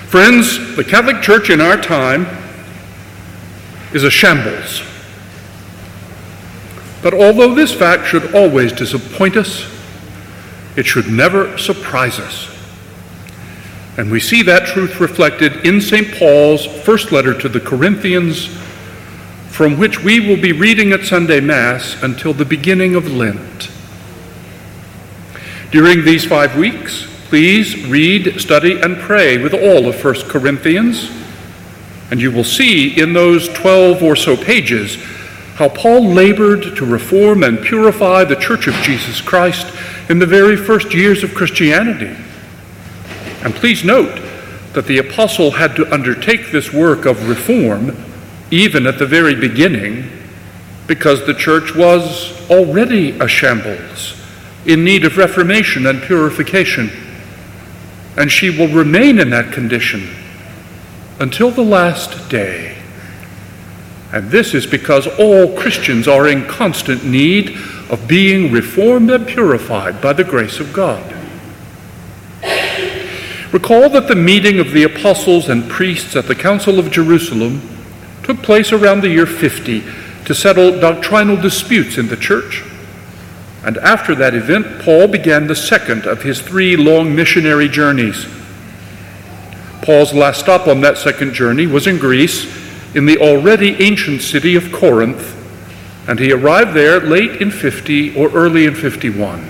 Friends, the Catholic Church in our time is a shambles. But although this fact should always disappoint us, it should never surprise us. And we see that truth reflected in St. Paul's first letter to the Corinthians, from which we will be reading at Sunday Mass until the beginning of Lent. During these 5 weeks, please read, study, and pray with all of 1 Corinthians, and you will see in those 12 or so pages how Paul labored to reform and purify the Church of Jesus Christ in the very first years of Christianity. And please note that the apostle had to undertake this work of reform even at the very beginning because the church was already a shambles, in need of reformation and purification. And she will remain in that condition until the last day. And this is because all Christians are in constant need of being reformed and purified by the grace of God. Recall that the meeting of the apostles and priests at the Council of Jerusalem took place around the year 50 to settle doctrinal disputes in the church. And after that event, Paul began the second of his 3 long missionary journeys. Paul's last stop on that second journey was in Greece, in the already ancient city of Corinth, and he arrived there late in 50 or early in 51.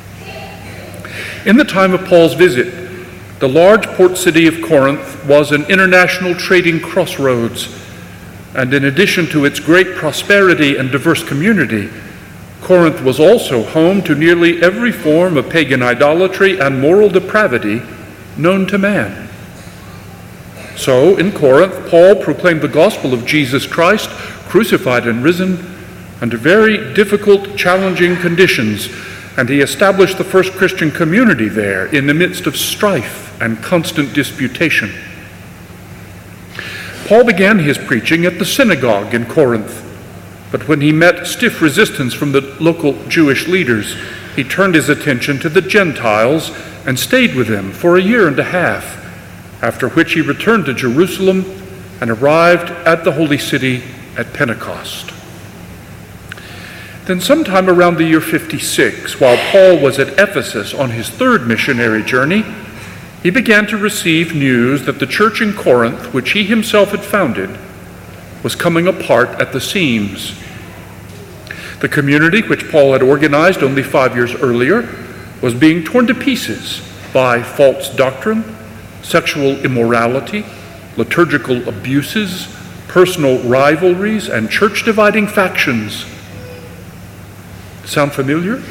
In the time of Paul's visit, the large port city of Corinth was an international trading crossroads, and in addition to its great prosperity and diverse community, Corinth was also home to nearly every form of pagan idolatry and moral depravity known to man. So, in Corinth, Paul proclaimed the gospel of Jesus Christ, crucified and risen, under very difficult, challenging conditions, and he established the first Christian community there in the midst of strife and constant disputation. Paul began his preaching at the synagogue in Corinth, but when he met stiff resistance from the local Jewish leaders, he turned his attention to the Gentiles and stayed with them for 1.5 years, after which he returned to Jerusalem and arrived at the Holy City at Pentecost. Then sometime around the year 56, while Paul was at Ephesus on his 3rd missionary journey, he began to receive news that the church in Corinth, which he himself had founded, was coming apart at the seams. The community which Paul had organized only 5 years earlier was being torn to pieces by false doctrine, sexual immorality, liturgical abuses, personal rivalries, and church-dividing factions. Sound familiar?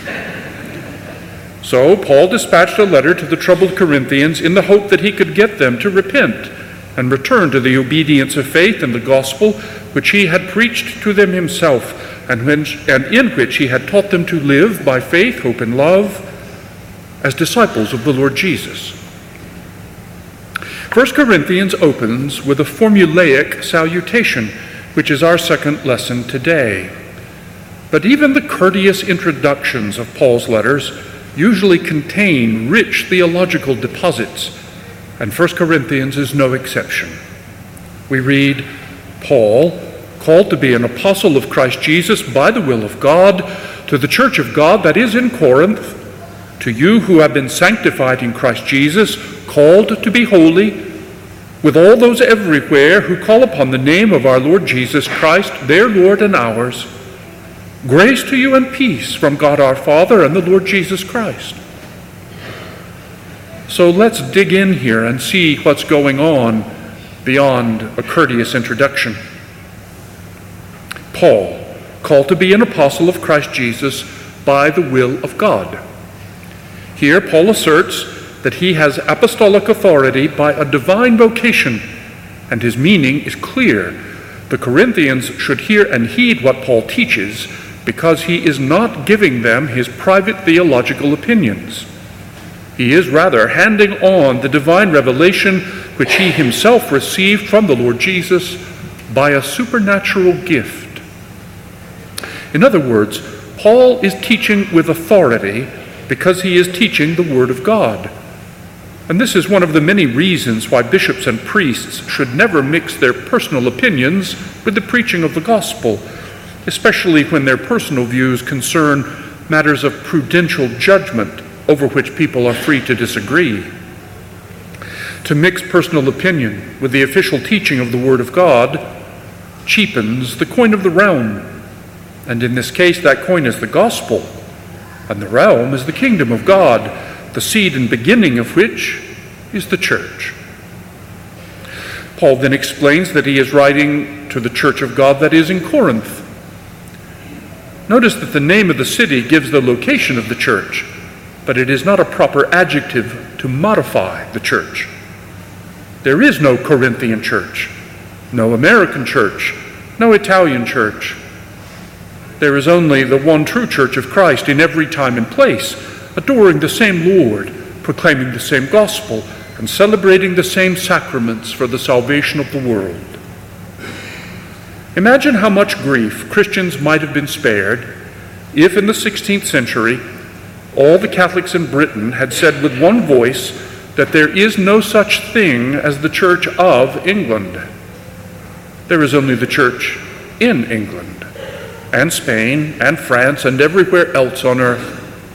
So Paul dispatched a letter to the troubled Corinthians in the hope that he could get them to repent and return to the obedience of faith in the gospel which he had preached to them himself, and in which he had taught them to live by faith, hope, and love as disciples of the Lord Jesus. 1 Corinthians opens with a formulaic salutation, which is our second lesson today. But even the courteous introductions of Paul's letters usually contain rich theological deposits, and 1 Corinthians is no exception. We read, Paul, called to be an apostle of Christ Jesus by the will of God, to the church of God that is in Corinth, to you who have been sanctified in Christ Jesus, called to be holy, with all those everywhere who call upon the name of our Lord Jesus Christ, their Lord and ours, grace to you and peace from God our Father and the Lord Jesus Christ. So let's dig in here and see what's going on beyond a courteous introduction. Paul, called to be an apostle of Christ Jesus by the will of God. Here Paul asserts that he has apostolic authority by a divine vocation, and his meaning is clear. The Corinthians should hear and heed what Paul teaches, because he is not giving them his private theological opinions. He is rather handing on the divine revelation which he himself received from the Lord Jesus by a supernatural gift. In other words, Paul is teaching with authority because he is teaching the Word of God. And this is one of the many reasons why bishops and priests should never mix their personal opinions with the preaching of the gospel, especially when their personal views concern matters of prudential judgment over which people are free to disagree. To mix personal opinion with the official teaching of the Word of God cheapens the coin of the realm, and in this case that coin is the gospel, and the realm is the kingdom of God, the seed and beginning of which is the church. Paul then explains that he is writing to the church of God that is in Corinth. Notice that the name of the city gives the location of the church, but it is not a proper adjective to modify the church. There is no Corinthian church, no American church, no Italian church. There is only the one true church of Christ in every time and place, adoring the same Lord, proclaiming the same gospel, and celebrating the same sacraments for the salvation of the world. Imagine how much grief Christians might have been spared if in the 16th century all the Catholics in Britain had said with one voice that there is no such thing as the Church of England. There is only the Church in England, and Spain, and France, and everywhere else on earth.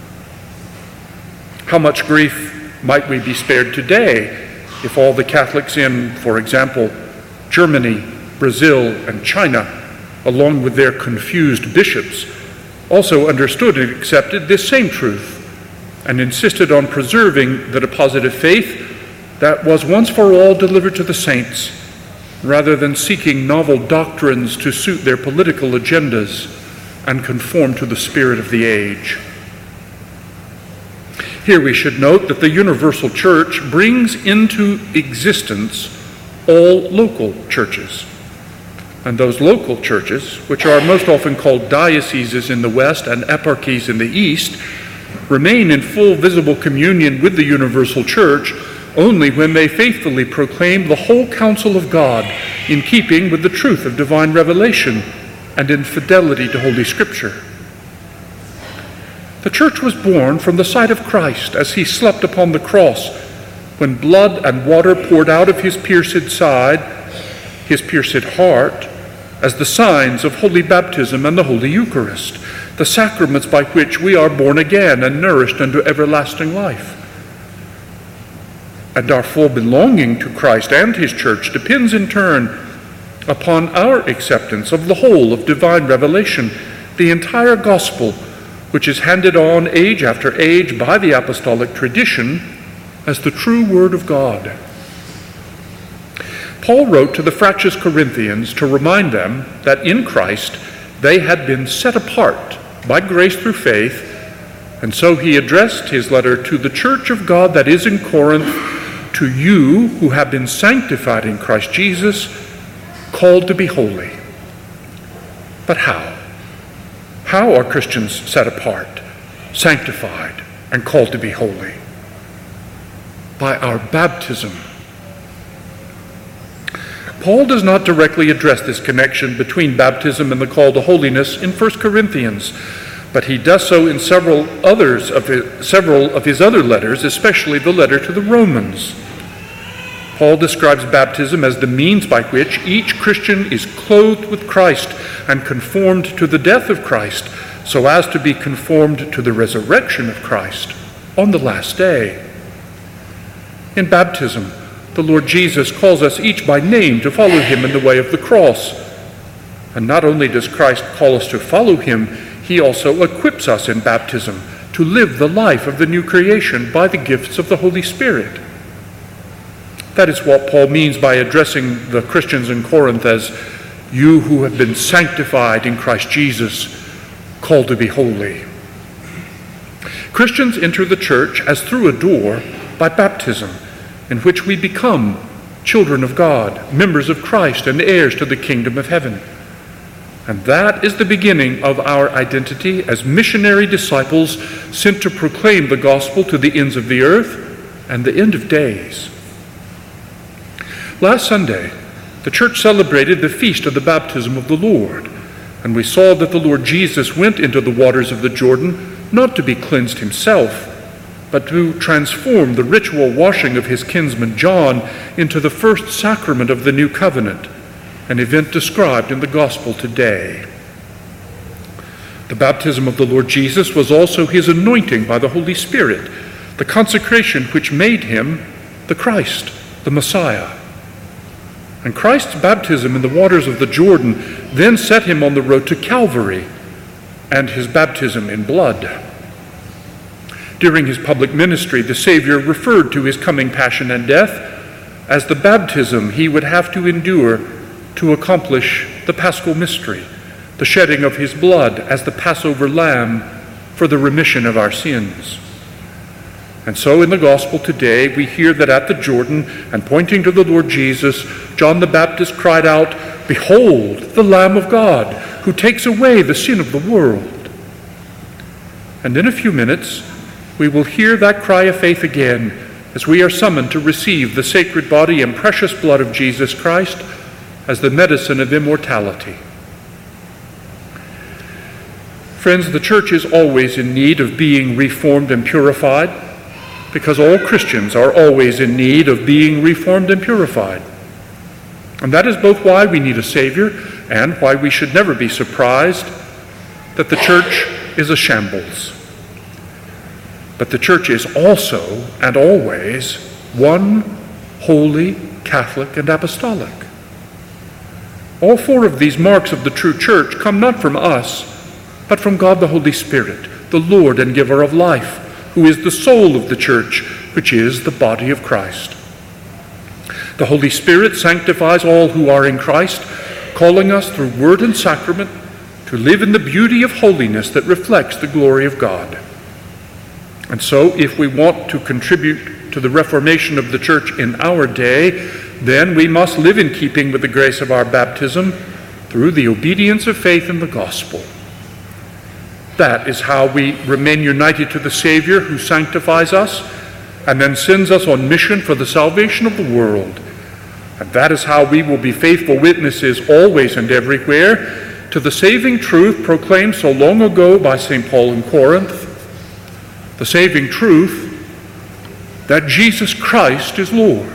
How much grief might we be spared today if all the Catholics in, for example, Germany, Brazil, and China, along with their confused bishops, also understood and accepted this same truth and insisted on preserving the deposit of faith that was once for all delivered to the saints, rather than seeking novel doctrines to suit their political agendas and conform to the spirit of the age. Here we should note that the universal church brings into existence all local churches. And those local churches, which are most often called dioceses in the West and eparchies in the East, remain in full visible communion with the universal church only when they faithfully proclaim the whole counsel of God in keeping with the truth of divine revelation and in fidelity to Holy Scripture. The church was born from the side of Christ as he slept upon the cross, when blood and water poured out of his pierced side, his pierced heart, as the signs of holy baptism and the Holy Eucharist, the sacraments by which we are born again and nourished unto everlasting life. And our full belonging to Christ and his church depends in turn upon our acceptance of the whole of divine revelation, the entire gospel, which is handed on age after age by the apostolic tradition as the true word of God. Paul wrote to the fractious Corinthians to remind them that in Christ they had been set apart by grace through faith, and so he addressed his letter to the church of God that is in Corinth, to you who have been sanctified in Christ Jesus, called to be holy. But how? How are Christians set apart, sanctified, and called to be holy? By our baptism. Paul does not directly address this connection between baptism and the call to holiness in 1 Corinthians, but he does so in several of his other letters, especially the letter to the Romans. Paul describes baptism as the means by which each Christian is clothed with Christ and conformed to the death of Christ, so as to be conformed to the resurrection of Christ on the last day. In baptism, the Lord Jesus calls us each by name to follow him in the way of the cross. And not only does Christ call us to follow him, he also equips us in baptism to live the life of the new creation by the gifts of the Holy Spirit. That is what Paul means by addressing the Christians in Corinth as you who have been sanctified in Christ Jesus, called to be holy. Christians enter the church as through a door by baptism, in which we become children of God, members of Christ, and heirs to the kingdom of heaven. And that is the beginning of our identity as missionary disciples sent to proclaim the gospel to the ends of the earth and the end of days. Last Sunday, the church celebrated the feast of the baptism of the Lord, and we saw that the Lord Jesus went into the waters of the Jordan not to be cleansed himself, but to transform the ritual washing of his kinsman John into the first sacrament of the new covenant, an event described in the gospel today. The baptism of the Lord Jesus was also his anointing by the Holy Spirit, the consecration which made him the Christ, the Messiah. And Christ's baptism in the waters of the Jordan then set him on the road to Calvary and his baptism in blood. During his public ministry, the Savior referred to his coming passion and death as the baptism he would have to endure to accomplish the Paschal mystery, the shedding of his blood as the Passover lamb for the remission of our sins. And so in the gospel today, we hear that at the Jordan, and pointing to the Lord Jesus, John the Baptist cried out, "Behold, the Lamb of God, who takes away the sin of the world." And in a few minutes, we will hear that cry of faith again as we are summoned to receive the sacred body and precious blood of Jesus Christ as the medicine of immortality. Friends, the church is always in need of being reformed and purified, because all Christians are always in need of being reformed and purified. And that is both why we need a Savior and why we should never be surprised that the church is a shambles. But the church is also and always one, holy, Catholic, and apostolic. All four of these marks of the true church come not from us, but from God the Holy Spirit, the Lord and giver of life, who is the soul of the church, which is the body of Christ. The Holy Spirit sanctifies all who are in Christ, calling us through word and sacrament to live in the beauty of holiness that reflects the glory of God. And so, if we want to contribute to the reformation of the church in our day, then we must live in keeping with the grace of our baptism through the obedience of faith in the gospel. That is how we remain united to the Savior who sanctifies us and then sends us on mission for the salvation of the world. And that is how we will be faithful witnesses always and everywhere to the saving truth proclaimed so long ago by St. Paul in Corinth, the saving truth that Jesus Christ is Lord.